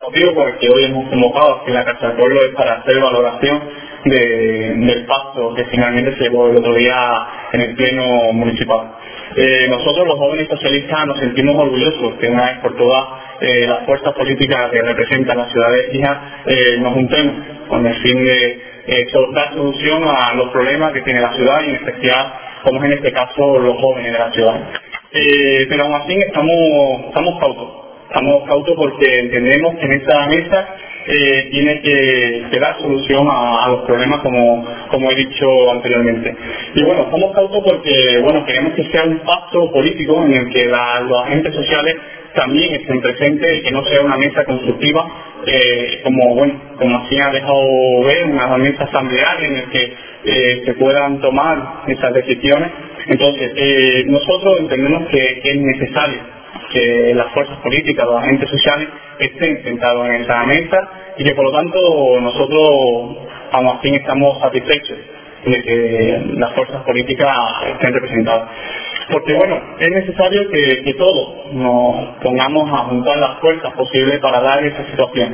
motivo por el que hoy hemos convocado aquí en la Casa del Pueblo es para hacer valoración del pacto que finalmente se llevó el otro día en el Pleno Municipal. Nosotros los jóvenes socialistas nos sentimos orgullosos que una vez por todas las fuerzas políticas que representan la ciudad de Écija nos juntemos con el fin de dar solución a los problemas que tiene la ciudad y en especial, como es en este caso, los jóvenes de la ciudad. Pero aún así estamos cautos porque entendemos que en esta mesa tiene que dar solución a los problemas como he dicho anteriormente. Y bueno, estamos cautos porque queremos que sea un pacto político en el que los agentes sociales también estén presentes y que no sea una mesa constructiva como así ha dejado ver, una mesa asamblearia en la que se puedan tomar esas decisiones. Entonces, nosotros entendemos que es necesario que las fuerzas políticas, los agentes sociales estén sentados en esa mesa y que por lo tanto nosotros aún así estamos satisfechos de que las fuerzas políticas estén representadas. Porque es necesario que todos nos pongamos a juntar las fuerzas posibles para dar esa situación.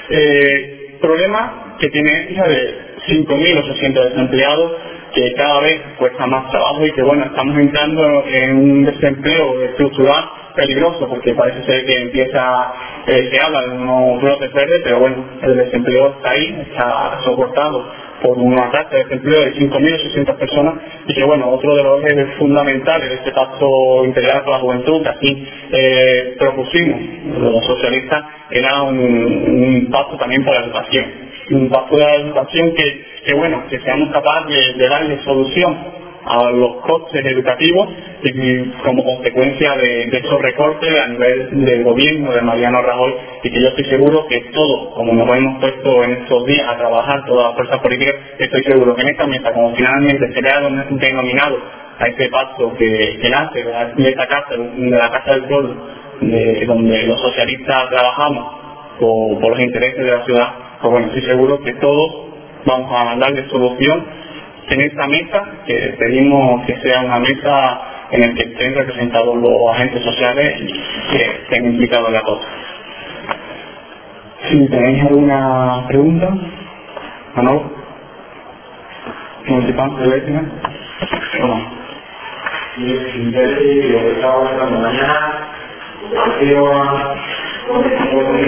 Problema que tiene Écija de 5.800 desempleados, que cada vez cuesta más trabajo y que estamos entrando en un desempleo estructural peligroso, porque parece ser que se habla de unos brotes verdes, pero el desempleo está ahí, está soportado por una tasa de desempleo de 5.800 personas y que otro de los ejes fundamentales de este pacto integral con la juventud que así propusimos los socialistas era un pacto también por la educación, un pacto de la educación que seamos capaces de darle solución a los costes educativos y como consecuencia de esos recortes a nivel del gobierno de Mariano Rajoy, y que yo estoy seguro que todos, como nos hemos puesto en estos días a trabajar todas las fuerzas políticas, estoy seguro que en esta mesa, como finalmente se le ha denominado a este pacto que nace de esta casa, de la Casa del Pueblo, donde los socialistas trabajamos por los intereses de la ciudad, estoy seguro que todos vamos a darle solución en esta mesa, que pedimos que sea una mesa en la que estén representados los agentes sociales y que estén implicados en la cosa. Si tenéis alguna pregunta, Manolo, municipal de Écija. Lo que estaba hablando mañana,